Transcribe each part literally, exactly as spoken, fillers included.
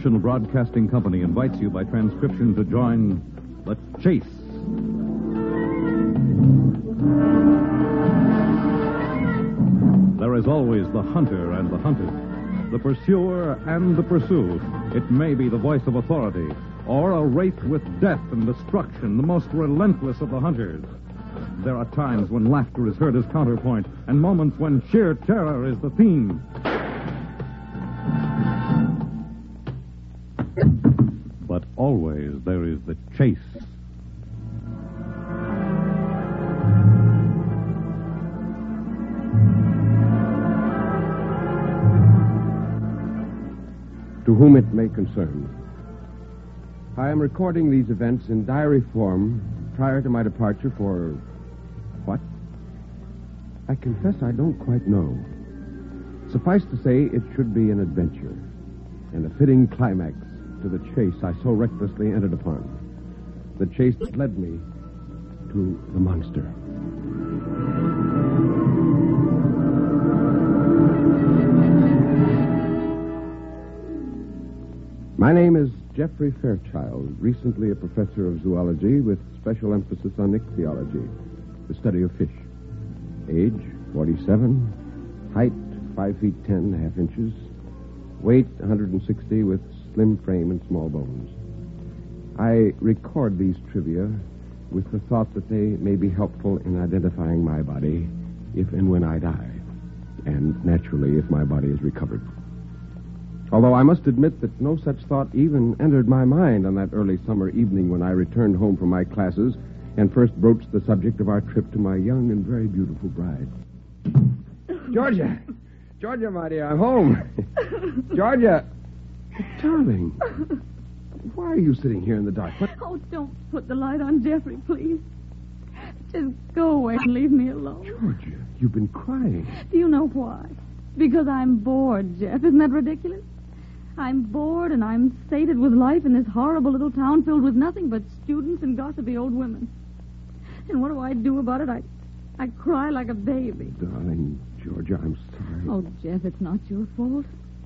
National Broadcasting Company invites you by transcription to join The Chase. There is always the hunter and the hunted, the pursuer and the pursued. It may be the voice of authority, or a wraith with death and destruction, the most relentless of the hunters. There are times when laughter is heard as counterpoint, and moments when sheer terror is the theme. But always there is the chase. To whom it may concern, I am recording these events in diary form prior to my departure for... what? I confess I don't quite know. Suffice to say, it should be an adventure and a fitting climax to the chase I so recklessly entered upon. The chase that led me to the monster. My name is Jeffrey Fairchild, recently a professor of zoology with special emphasis on ichthyology, the study of fish. Age, forty-seven. Height, five feet ten and a half inches. Weight, one hundred sixty, with slim frame and small bones. I record these trivia with the thought that they may be helpful in identifying my body if and when I die, and naturally if my body is recovered. Although I must admit that no such thought even entered my mind on that early summer evening when I returned home from my classes and first broached the subject of our trip to my young and very beautiful bride. Georgia! Georgia, my dear, I'm home. Georgia! Darling, why are you sitting here in the dark? What? Oh, don't put the light on, Jeffrey, please. Just go away and leave me alone. Georgia, you've been crying. Do you know why? Because I'm bored, Jeff. Isn't that ridiculous? I'm bored and I'm sated with life in this horrible little town filled with nothing but students and gossipy old women. And what do I do about it? I, I cry like a baby. Darling, Georgia, I'm sorry. Oh, Jeff, it's not your fault.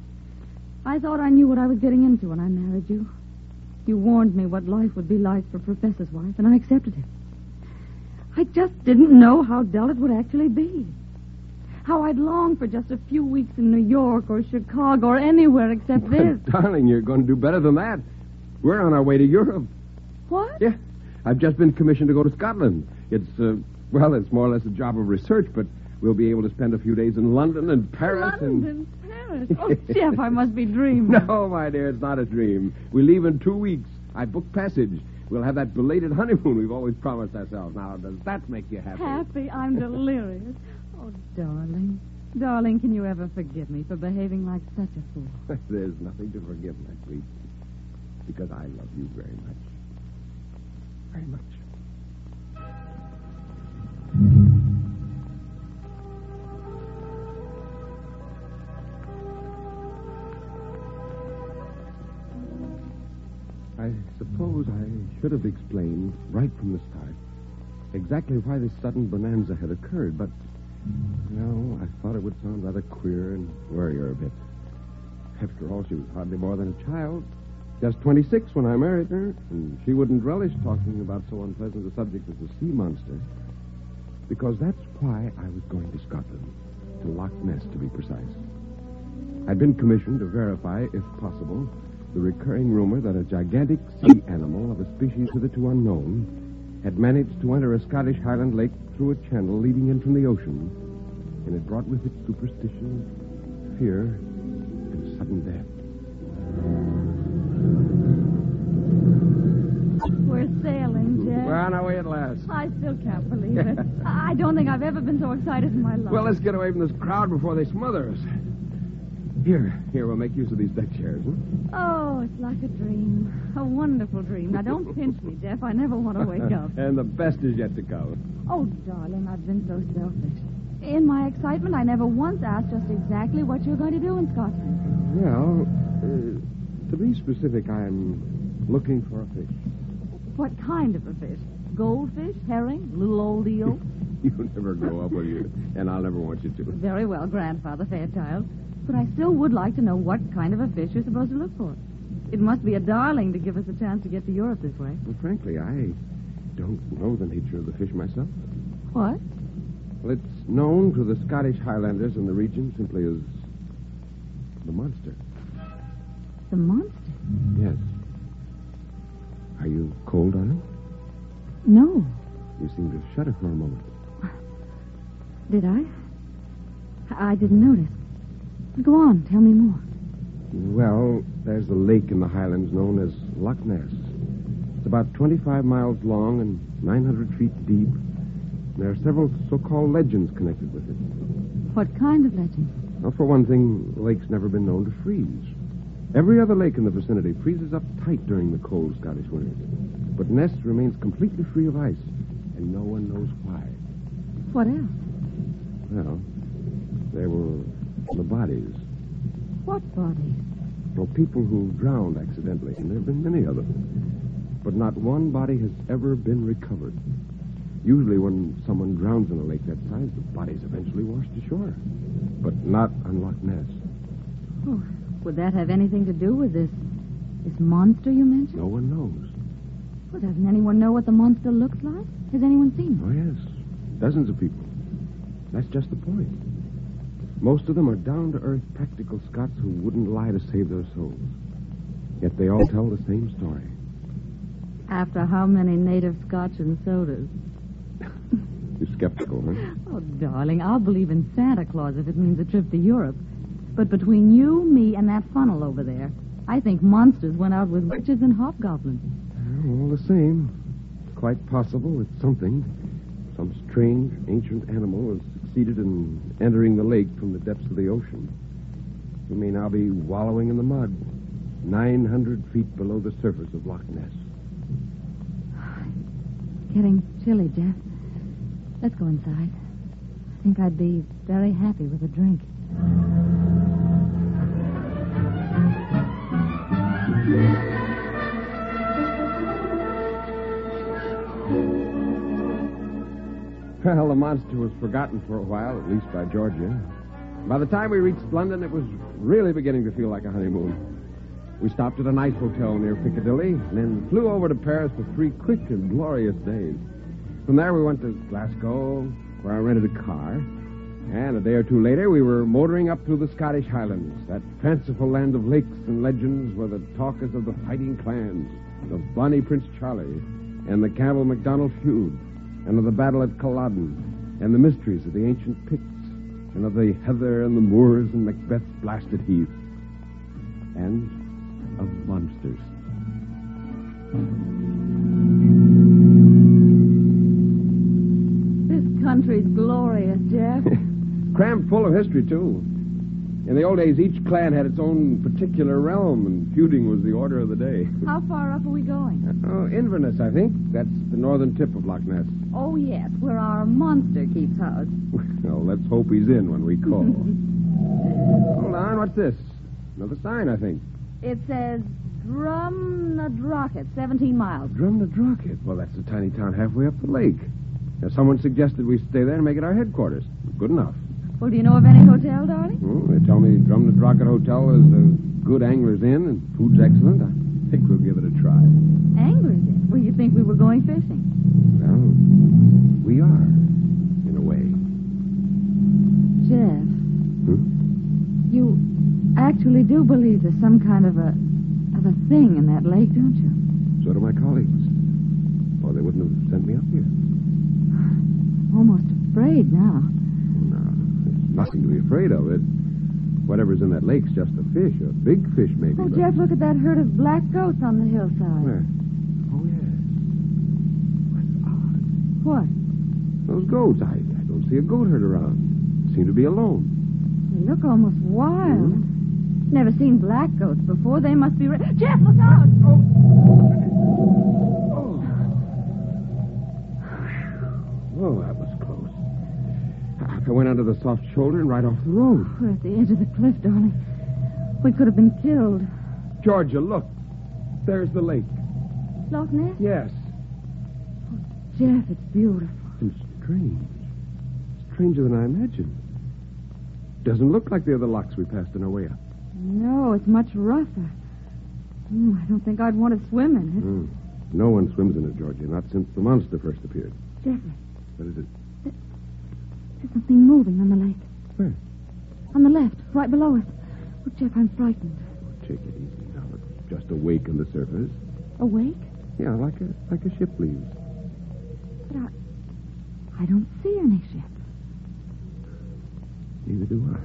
I thought I knew what I was getting into when I married you. You warned me what life would be like for a professor's wife, and I accepted it. I just didn't know how dull it would actually be. How I'd long for just a few weeks in New York or Chicago or anywhere except But, this. darling, you're going to do better than that. We're on our way to Europe. What? Yeah. I've just been commissioned to go to Scotland. It's, uh, well, it's more or less a job of research, but we'll be able to spend a few days in London and Paris and... London, Paris. Oh, Jeff, I must be dreaming. No, my dear, it's not a dream. We leave in two weeks. I booked passage. We'll have that belated honeymoon we've always promised ourselves. Now, does that make you happy? Happy? I'm delirious. Oh, darling. Darling, can you ever forgive me for behaving like such a fool? There's nothing to forgive, my sweet. Because I love you very much. Very much. I suppose I should have explained right from the start exactly why this sudden bonanza had occurred, but, no, I thought it would sound rather queer and worry her a bit. After all, she was hardly more than a child, just twenty-six when I married her, and she wouldn't relish talking about so unpleasant a subject as the sea monster, because that's why I was going to Scotland, to Loch Ness, to be precise. I'd been commissioned to verify, if possible, the recurring rumor that a gigantic sea animal of a species hitherto unknown had managed to enter a Scottish Highland lake through a channel leading in from the ocean, and it brought with it superstition, fear, and sudden death. We're sailing, Jeff. We're on our way at last. I still can't believe it. I don't think I've ever been so excited in my life. Well, let's get away from this crowd before they smother us. Here, here, we'll make use of these deck chairs, huh? Oh, it's like a dream. A wonderful dream. Now, don't pinch me, Jeff. I never want to wake up. And the best is yet to come. Oh, darling, I've been so selfish. In my excitement, I never once asked just exactly what you're going to do in Scotland. Well, uh, to be specific, I'm looking for a fish. What kind of a fish? Goldfish? Herring? Little old eel? You'll never grow up, will you? And I'll never want you to. Very well, Grandfather Fairchild. But I still would like to know what kind of a fish you're supposed to look for. It must be a darling to give us a chance to get to Europe this way. Well, frankly, I don't know the nature of the fish myself. What? Well, it's known to the Scottish Highlanders in the region simply as the monster. The monster? Yes. Are you cold, darling? No. You seem to shudder for a moment. Did I? I didn't notice. Go on, tell me more. Well, there's a lake in the Highlands known as Loch Ness. It's about twenty-five miles long and nine hundred feet deep. There are several so-called legends connected with it. What kind of legend? Well, for one thing, the lake's never been known to freeze. Every other lake in the vicinity freezes up tight during the cold Scottish winters. But Ness remains completely free of ice, and no one knows why. What else? Well, there were the bodies. What bodies? Well, people who drowned accidentally, and there have been many of them. But not one body has ever been recovered. Usually when someone drowns in a lake that size, the body's eventually washed ashore. But not on Loch Ness. Oh, would that have anything to do with this this monster you mentioned? No one knows. Well, doesn't anyone know what the monster looks like? Has anyone seen it? Oh, yes. Dozens of people. That's just the point. Most of them are down-to-earth, practical Scots who wouldn't lie to save their souls. Yet they all tell the same story. After how many native Scotch and sodas? You're skeptical, huh? Oh, darling, I'll believe in Santa Claus if it means a trip to Europe. But between you, me, and that funnel over there, I think monsters went out with witches and hobgoblins. Well, all the same, it's quite possible it's something. Some strange, ancient animal has succeeded in entering the lake from the depths of the ocean. We may now be wallowing in the mud, nine hundred feet below the surface of Loch Ness. Getting chilly, Jeff. Let's go inside. I think I'd be very happy with a drink. Well, the monster was forgotten for a while, at least by Georgia. By the time we reached London, it was really beginning to feel like a honeymoon. We stopped at a nice hotel near Piccadilly, and then flew over to Paris for three quick and glorious days. From there, we went to Glasgow, where I rented a car. And a day or two later, we were motoring up through the Scottish Highlands, that fanciful land of lakes and legends where the talk is of the fighting clans, of Bonnie Prince Charlie, and the Campbell MacDonald feud, and of the battle at Culloden, and the mysteries of the ancient Picts, and of the heather and the moors and Macbeth's blasted heath, and of monsters. This country's glorious, Jeff. Crammed full of history, too. In the old days, each clan had its own particular realm, and feuding was the order of the day. How far up are we going? Oh, Inverness, I think. That's the northern tip of Loch Ness. Oh, yes, where our monster keeps house. Well, let's hope he's in when we call. Hold on, what's this? Another sign, I think. It says Drumnadrocket, seventeen miles. Drumnadrocket? Well, that's a tiny town halfway up the lake. Now, someone suggested we stay there and make it our headquarters. Good enough. Well, do you know of any hotel, darling? Well, they tell me Drumnadrocket Hotel is a good angler's inn and food's excellent. I think we'll give it a try. Angler's inn? Well, you think we were going fishing? Well, we are, in a way. Jeff, Hmm? you actually do believe there's some kind of a of a thing in that lake, don't you? So do my colleagues. Or they wouldn't have sent me up here. Almost afraid now. No, there's nothing to be afraid of. It. Whatever's in that lake's just a fish, a big fish maybe. Oh, but... Jeff, look at that herd of black goats on the hillside. Where? Oh, yes. That's odd. What? Those goats. I, I don't see a goat herd around. Seem to be alone. They look almost wild. Hmm? Never seen black goats before. They must be... Re- Jeff, look out! Oh. Oh, that was close. I went under the soft shoulder and right off the road. We're at the edge of the cliff, darling. We could have been killed. Georgia, look. There's the lake. Loch Ness? Yes. Jeff, it's beautiful. And strange. Stranger than I imagined. Doesn't look like the other locks we passed on our way up. No, it's much rougher. Mm, I don't think I'd want to swim in it. Mm. No one swims in it, Georgia, not since the monster first appeared. Jeffrey, What is it? there's something moving on the lake. Where? On the left, right below us. Oh, Jeff, I'm frightened. Oh, take it easy now. It's just a wake on the surface. Awake? Yeah, like a like a ship leaves. But I... I don't see any ship. Neither do I.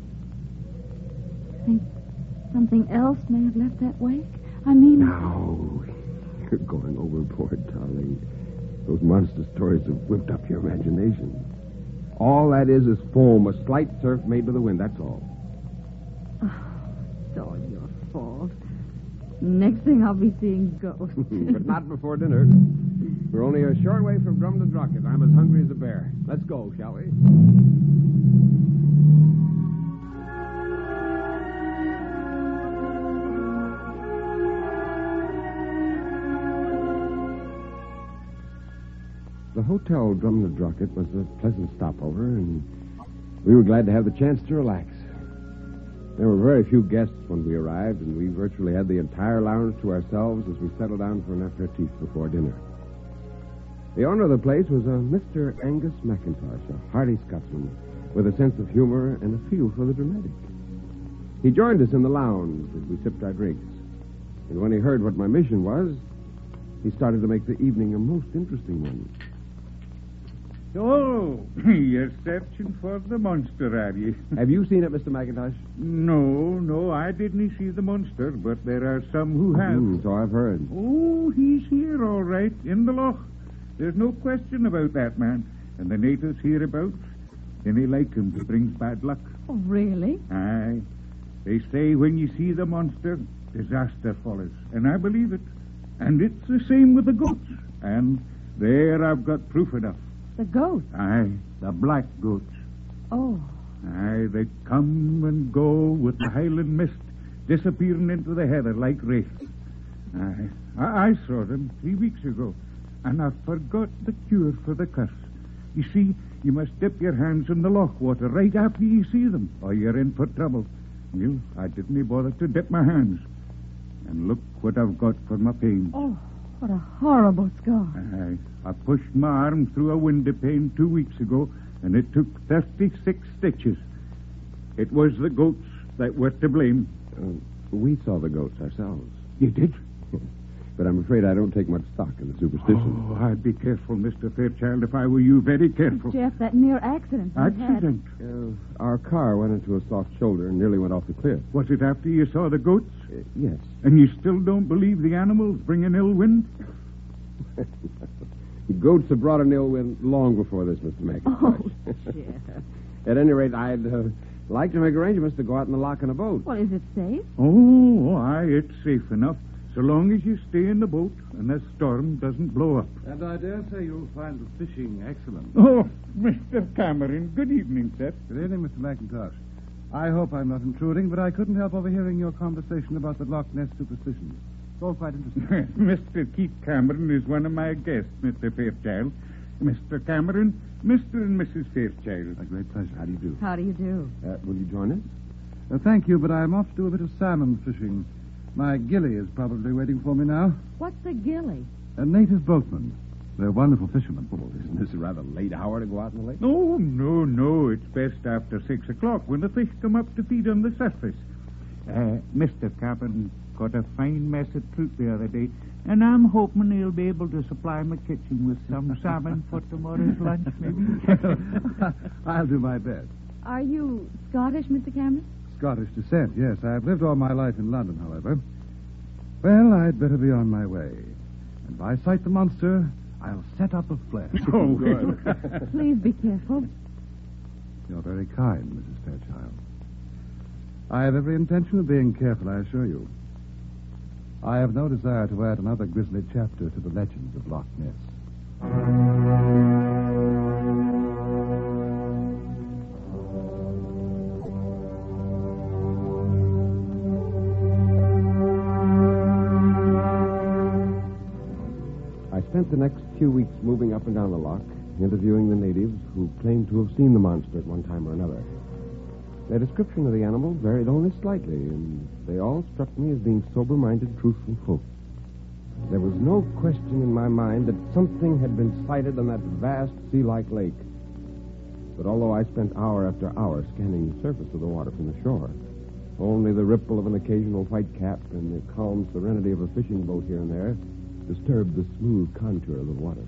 I think something else may have left that wake. I mean... Now, you're going overboard, darling. Those monster stories have whipped up your imagination. All that is is foam, a slight surf made by the wind, that's all. Oh, it's all your fault. Next thing I'll be seeing ghosts. But not before dinner. We're only a short way from Drum to Drucket. I'm as hungry as a bear. Let's go, shall we? The Hotel Drum to Drucket was a pleasant stopover, and we were glad to have the chance to relax. There were very few guests when we arrived, and we virtually had the entire lounge to ourselves as we settled down for an aperitif before dinner. The owner of the place was a Mister Angus McIntosh, a hearty Scotsman with a sense of humor and a feel for the dramatic. He joined us in the lounge as we sipped our drinks, and when he heard what my mission was, he started to make the evening a most interesting one. Oh, you're searching for the monster, are you? Have you seen it, Mister McIntosh? No, no, I didn't see the monster, but there are some who have. Mm, so I've heard. Oh, he's here, all right, in the loch. There's no question about that, man. And the natives hereabouts, any like him brings bad luck. Oh, really? Aye. They say when you see the monster, disaster follows. And I believe it. And it's the same with the goats. And there I've got proof enough. The ghost? Aye, the black goats. Oh. Aye, they come and go with the Highland mist disappearing into the heather like wraiths. Aye, I, I saw them three weeks ago, and I forgot the cure for the curse. You see, you must dip your hands in the loch water right after you see them, or you're in for trouble. Well, I didn't bother to dip my hands. And look what I've got for my pain. Oh, what a horrible scar. Aye, I pushed my arm through a window pane two weeks ago, and it took thirty-six stitches. It was the goats that were to blame. Uh, we saw the goats ourselves. You did? But I'm afraid I don't take much stock in the superstition. Oh, I'd be careful, Mister Fairchild, if I were you. Very careful. Jeff, that near accident we Accident? Uh, our car went into a soft shoulder and nearly went off the cliff. Was it after you saw the goats? Uh, yes. And you still don't believe the animals bring an ill wind? The goats have brought an ill wind long before this, Mister McIntosh. Oh, Jeff. At any rate, I'd uh, like to make arrangements to go out in the loch in a boat. Well, is it safe? Oh, aye, it's safe enough, so long as you stay in the boat and the storm doesn't blow up. And I dare say you'll find the fishing excellent. Oh, Mister Cameron, good evening, sir. Good evening, Mister McIntosh. I hope I'm not intruding, but I couldn't help overhearing your conversation about the Loch Ness superstitions. It's all quite interesting. Mister Keith Cameron is one of my guests, Mister Fairchild. Mister Cameron, Mister and Missus Fairchild. A great pleasure. How do you do? How do you do? Uh, will you join us? Uh, thank you, but I'm off to do a bit of salmon fishing. My gilly is probably waiting for me now. What's a gilly? A native boatman. They're wonderful fishermen. Oh, isn't this a rather late hour to go out in the lake? No, no, no. It's best after six o'clock when the fish come up to feed on the surface. Uh, Mister Cameron got a fine mess of trout the other day, and I'm hoping he'll be able to supply my kitchen with some salmon for tomorrow's lunch, maybe. I'll do my best. Are you Scottish, Mister Cameron? Scottish descent, yes. I've lived all my life in London, however. Well, I'd better be on my way. And if I sight the monster, I'll set up a flare. Oh, good. Please be careful. You're very kind, Missus Fairchild. I have every intention of being careful, I assure you. I have no desire to add another grisly chapter to the legends of Loch Ness. I spent the next few weeks moving up and down the loch, interviewing the natives who claimed to have seen the monster at one time or another. Their description of the animal varied only slightly, and they all struck me as being sober-minded, truthful folk. There was no question in my mind that something had been sighted on that vast sea-like lake. But although I spent hour after hour scanning the surface of the water from the shore, only the ripple of an occasional white cap and the calm serenity of a fishing boat here and there disturbed the smooth contour of the water.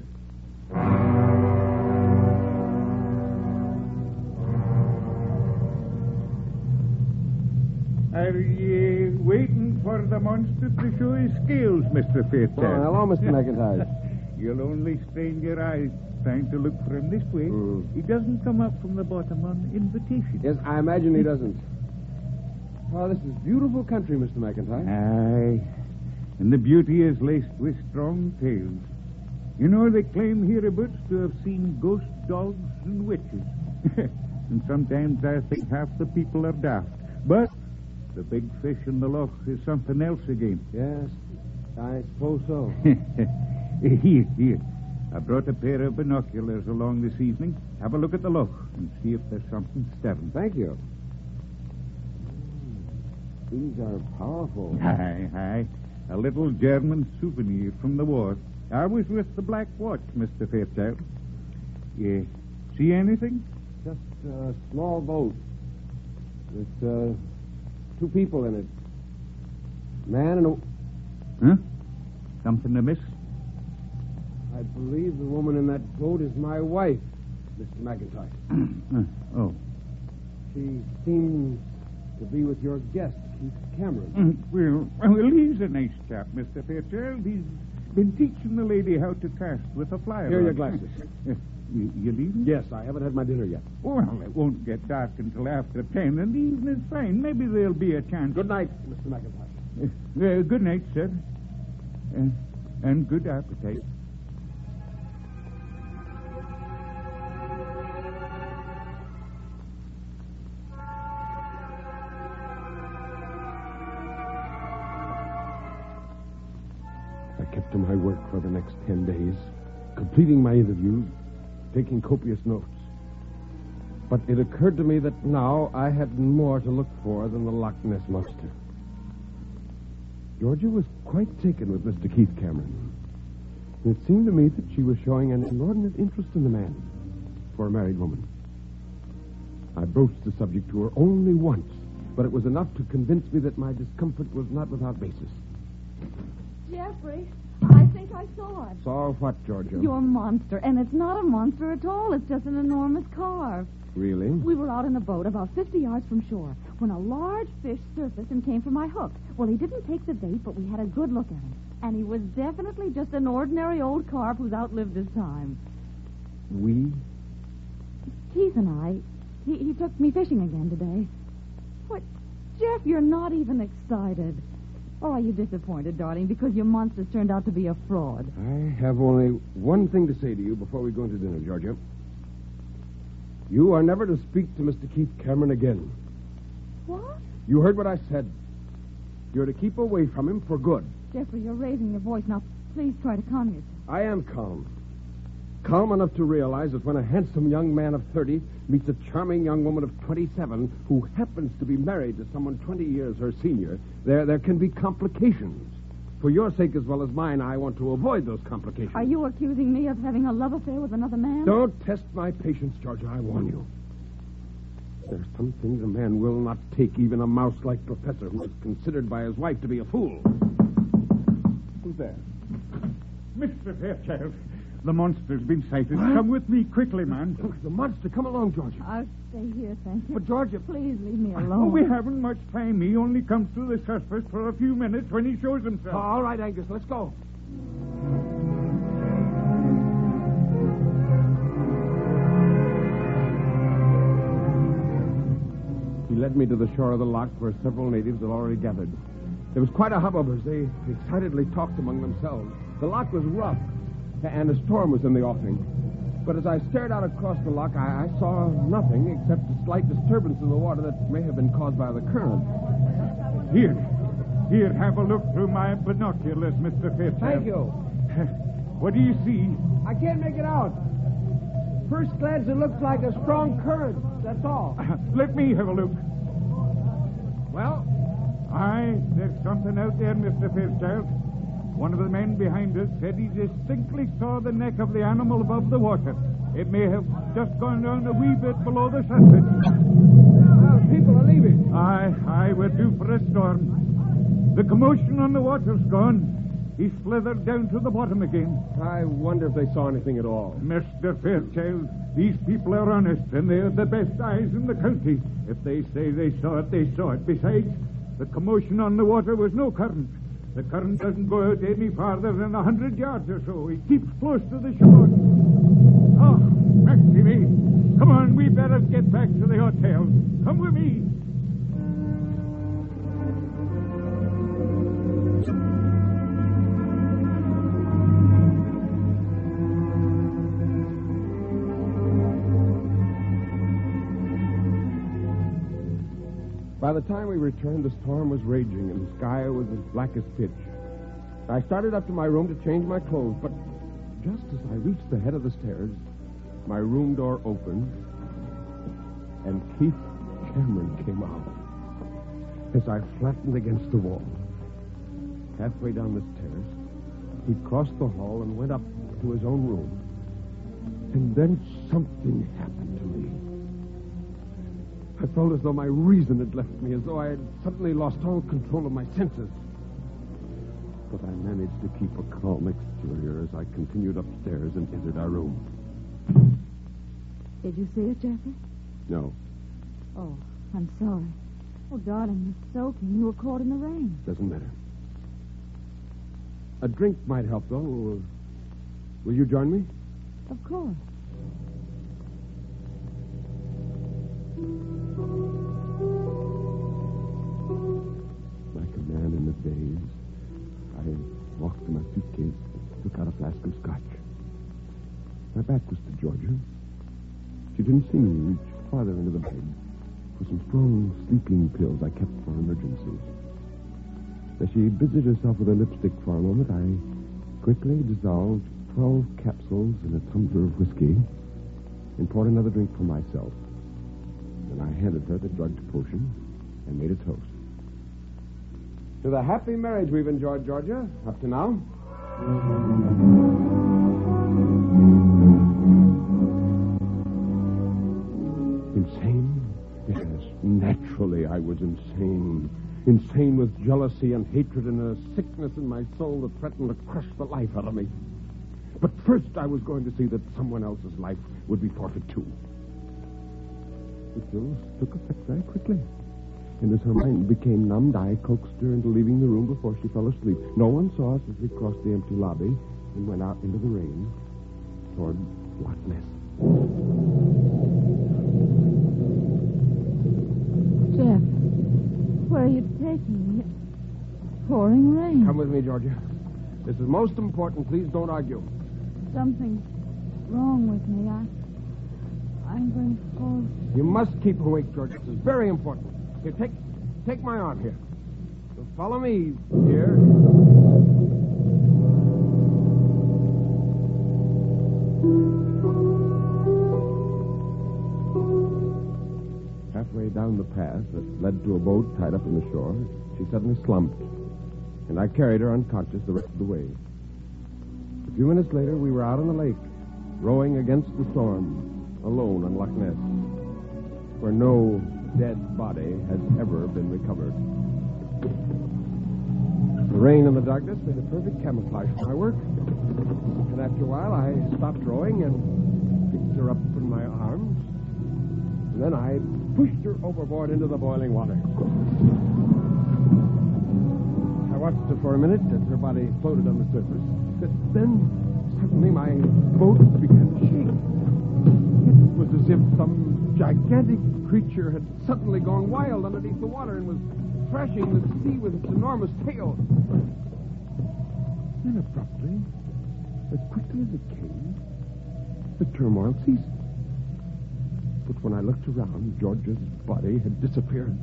Are you waiting for the monster to show his scales, Mister Fairchild? Oh, hello, Mister McIntyre. You'll only strain your eyes trying to look for him this way. Mm. He doesn't come up from the bottom on invitation. Yes, I imagine he doesn't. Oh, this is beautiful country, Mister McIntyre. Aye. And the beauty is laced with strong tales. You know, they claim hereabouts to have seen ghost dogs and witches. And sometimes I think half the people are daft. But the big fish in the loch is something else again. Yes, I suppose so. Here, here. I brought a pair of binoculars along this evening. Have a look at the loch and see if there's something stirring. Thank you. These are powerful. Aye, aye. A little German souvenir from the war. I was with the Black Watch, Mister Fairchild. You see anything? Just a small boat with uh, two people in it. Man and a... Huh? Something amiss? I believe the woman in that boat is my wife, Mister McIntyre. uh, oh. She seems to be with your guest, Keith Cameron. Mm, well, well, he's a nice chap, Mister Fairchild. He's been teaching the lady how to cast with a fly Here are rod. your glasses. Uh, you, you leaving? Yes, I haven't had my dinner yet. Well, it won't get dark until after ten, and the evening's fine. Maybe there'll be a chance. Good night, Mister McIntyre. Uh, uh, good night, sir. Uh, and good appetite. I kept to my work for the next ten days, completing my interviews, taking copious notes. But it occurred to me that now I had more to look for than the Loch Ness Monster. Georgia was quite taken with Mister Keith Cameron. It seemed to me that she was showing an inordinate interest in the man for a married woman. I broached the subject to her only once, but it was enough to convince me that my discomfort was not without basis. Jeffrey, I think I saw it. Saw what, Georgia? Your monster. And it's not a monster at all. It's just an enormous carve. Really? We were out in a boat about fifty yards from shore when a large fish surfaced and came for my hook. Well, he didn't take the bait, but we had a good look at him. And he was definitely just an ordinary old carp who's outlived his time. We? Keith and I, he, he took me fishing again today. What, Jeff, you're not even excited. Or are you disappointed, darling, because your monster's turned out to be a fraud? I have only one thing to say to you before we go into dinner, Georgia. You are never to speak to Mister Keith Cameron again. What? You heard what I said. You're to keep away from him for good. Jeffrey, you're raising your voice. Now, please try to calm yourself. I am calm. Calm enough to realize that when a handsome young man of thirty meets a charming young woman of twenty-seven who happens to be married to someone twenty years her senior, there, there can be complications. For your sake as well as mine, I want to avoid those complications. Are you accusing me of having a love affair with another man? Don't test my patience, Georgia. I warn you. There's some things a man will not take, even a mouse-like professor who is considered by his wife to be a fool. Who's there? Mister Fairchild, the monster's been sighted. What? Come with me quickly, man. The monster, come along, Georgia. I'll stay here, thank you. But, Georgia... Please leave me Oh, alone. we haven't much time. He only comes to the surface for a few minutes when he shows himself. All right, Angus, let's go. He led me to the shore of the loch where several natives had already gathered. There was quite a hubbub as they excitedly talked among themselves. The loch was rough, and a storm was in the offing. But as I stared out across the loch, I, I saw nothing except a slight disturbance in the water that may have been caused by the current. Here. Here, have a look through my binoculars, Mister Fairchild. Thank you. What do you see? I can't make it out. First glance, it looks like a strong current. That's all. Let me have a look. Well? Aye, there's something out there, Mister Fairchild. One of the men behind us said he distinctly saw the neck of the animal above the water. It may have just gone down a wee bit below the surface. Well, people are leaving. Aye, aye, we're due for a storm. The commotion on the water's gone. He slithered down to the bottom again. I wonder if they saw anything at all. Mister Fairchild, these people are honest, and they're the best eyes in the county. If they say they saw it, they saw it. Besides, the commotion on the water was no current. The current doesn't go out any farther than a hundred yards or so. It keeps close to the shore. Oh, mercy me. Come on, we better get back to the hotel. Come with me. By the time we returned, the storm was raging and the sky was as black as pitch. I started up to my room to change my clothes, but just as I reached the head of the stairs, my room door opened, and Keith Cameron came out as I flattened against the wall. Halfway down the stairs, he crossed the hall and went up to his own room. And then something happened to me. I felt as though my reason had left me, as though I had suddenly lost all control of my senses. But I managed to keep a calm exterior as I continued upstairs and entered our room. Did you see it, Jeffrey? No, Oh, I'm sorry. Oh, darling, you're soaking. You were caught in the rain. doesn't matter. A drink might help, though. Will you join me? Of course. Like a man in a daze, I walked to my suitcase, took out a flask of scotch. My back was to Georgia. She didn't see me reach farther into the bag for some strong sleeping pills I kept for emergencies. As she busied herself with her lipstick for a moment, I quickly dissolved twelve capsules in a tumbler of whiskey and poured another drink for myself. Then I handed her the drugged potion and made a toast. To the happy marriage we've enjoyed, Georgia, up to now. Insane? Yes, naturally I was insane. Insane with jealousy and hatred and a sickness in my soul that threatened to crush the life out of me. But first I was going to see that someone else's life would be forfeit too. The pills took effect very quickly. And as her mind became numbed, I coaxed her into leaving the room before she fell asleep. No one saw us as we crossed the empty lobby and went out into the rain toward Loch Ness. Jeff, where are you taking me? It's pouring rain. Come with me, Georgia. This is most important. Please don't argue. Something's wrong with me. I, I'm going to fall. You must keep awake, Georgia. This is very important. Here, take, take my arm here. So follow me here. Halfway down the path that led to a boat tied up in the shore, she suddenly slumped, and I carried her unconscious the rest of the way. A few minutes later, we were out on the lake, rowing against the storm, alone on Loch Ness, where no dead body has ever been recovered. The rain and the darkness made a perfect camouflage for my work, and after a while, I stopped rowing and picked her up in my arms, and then I pushed her overboard into the boiling water. I watched her for a minute as her body floated on the surface. But then, suddenly, my boat began to shake. It was as if some gigantic creature had suddenly gone wild underneath the water and was thrashing the sea with its enormous tail. Then abruptly, as quickly as it came, the turmoil ceased. But when I looked around, Georgia's body had disappeared.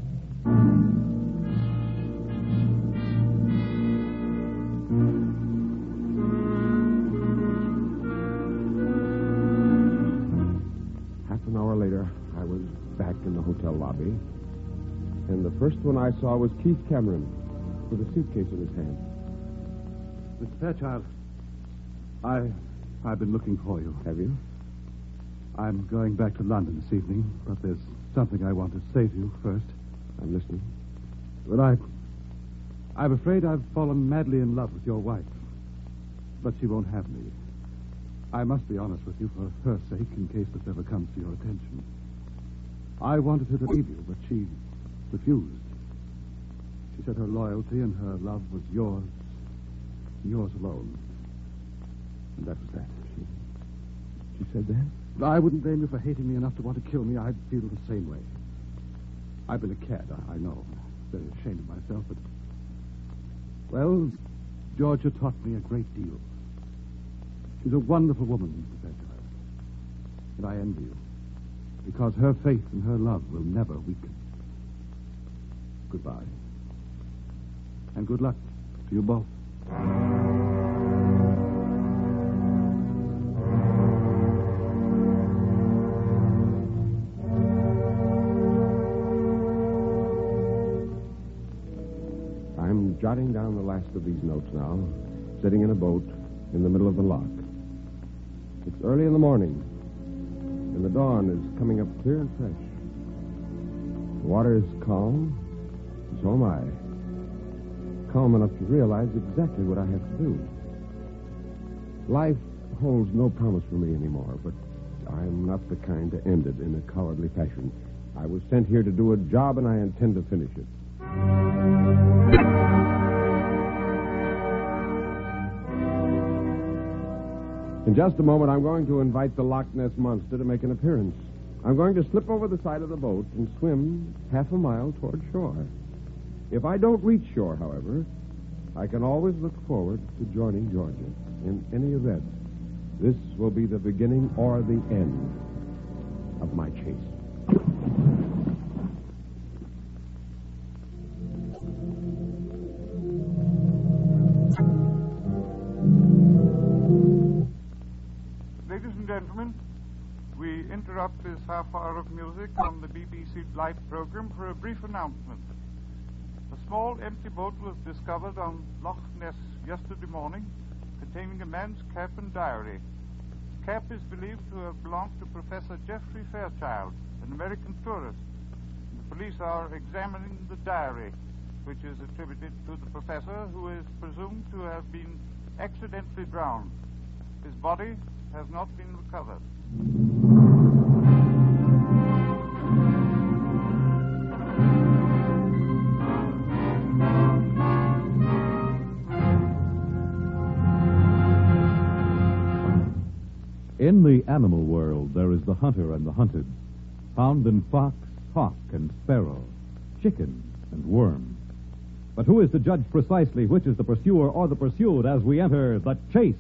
Half an hour later, I was back in the hotel lobby, And the first one I saw was Keith Cameron with a suitcase in his hand. Mister Fairchild, I, I've been looking for you. Have you? I'm going back to London this evening, but there's something I want to say to you first. I'm listening. Well, I... I'm afraid I've fallen madly in love with your wife. But she won't have me. I must be honest with you for her sake, in case this ever comes to your attention. I wanted her to leave you, but she refused. She said her loyalty and her love was yours, yours alone. And that was that. She, she said that? I wouldn't blame you for hating me enough to want to kill me. I'd feel the same way. I've been a cad, I, I know. I'm very ashamed of myself, but... Well, Georgia taught me a great deal. She's a wonderful woman, Mister Fairchild. And I envy you. Because her faith and her love will never weaken. Goodbye. And good luck to you both. I'm jotting down the last of these notes now, sitting in a boat in the middle of the loch. It's early in the morning, and the dawn is coming up clear and fresh. The water is calm, and so am I. Calm enough to realize exactly what I have to do. Life holds no promise for me anymore, but I'm not the kind to end it in a cowardly fashion. I was sent here to do a job, and I intend to finish it. In just a moment, I'm going to invite the Loch Ness Monster to make an appearance. I'm going to slip over the side of the boat and swim half a mile toward shore. If I don't reach shore, however, I can always look forward to joining Georgia. In any event, this will be the beginning or the end of my chase. Ladies and gentlemen, we interrupt this half hour of music on the B B C Life program for a brief announcement. A small empty boat was discovered on Loch Ness yesterday morning, containing a man's cap and diary. The cap is believed to have belonged to Professor Jeffrey Fairchild, an American tourist. The police are examining the diary, which is attributed to the professor, who is presumed to have been accidentally drowned. His body has not been recovered. In the animal world, there is the hunter and the hunted, found in fox, hawk, and sparrow, chicken, and worm. But who is to judge precisely which is the pursuer or the pursued as we enter the chase?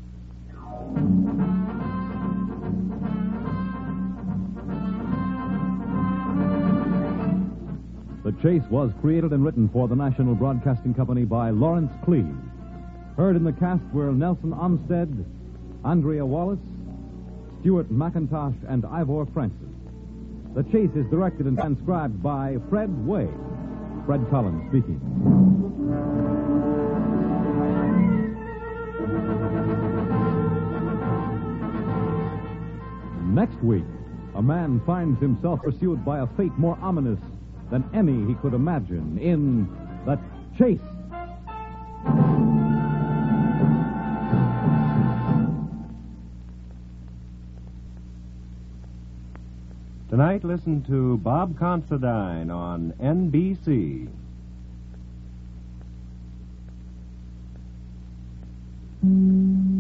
The Chase was created and written for the National Broadcasting Company by Lawrence Cleave. Heard in the cast were Nelson Umstead, Andrea Wallace, Stuart McIntosh, and Ivor Francis. The Chase is directed and transcribed by Fred Way. Fred Collins speaking. Next week, a man finds himself pursued by a fate more ominous than any he could imagine in The Chase. Tonight, listen to Bob Considine on N B C. Mm.